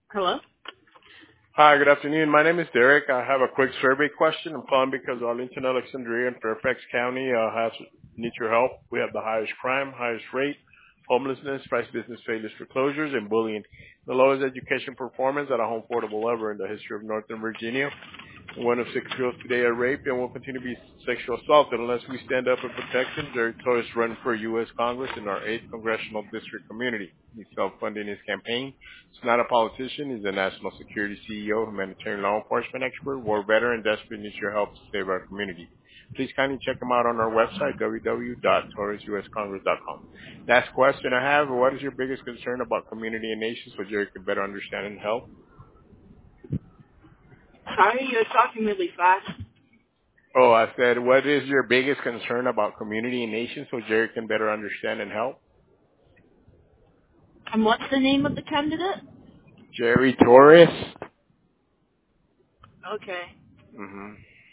Hello? Hi, good afternoon. My name is Derek. I have a quick survey question. I'm calling because Arlington, Alexandria, and Fairfax County needs your help. We have the highest crime, highest rate, homelessness, price business failures, foreclosures, and bullying. The lowest education performance at a home portable ever in the history of Northern Virginia. One of 6 girls today are raped and will continue to be sexual assaulted unless we stand up and protect them. Jerry Torres run for U.S. Congress in our 8th Congressional District community. He's self-funding his campaign. He's not a politician. He's a national security CEO, humanitarian law enforcement expert, war veteran, desperate needs your help to save our community. Please kindly check him out on our website, www.torresuscongress.com. Last question I have, what is your biggest concern about community and nation so Jerry can better understand and help? Sorry, you're talking really fast. Oh, I said, what is your biggest concern about community and nation so Jerry can better understand and help? And what's the name of the candidate? Jerry Torres. Okay. Mm-hmm.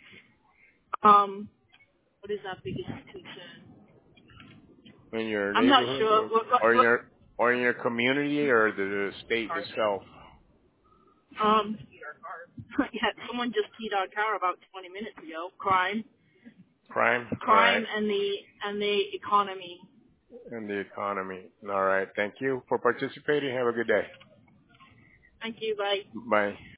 What is our biggest concern? In your I'm not neighborhood sure. or in your community or the state itself? Um, yeah, someone just keyed our car about 20 minutes ago. Crime. Crime? All right. Crime and the economy. And the economy. All right. Thank you for participating. Have a good day. Thank you, bye. Bye.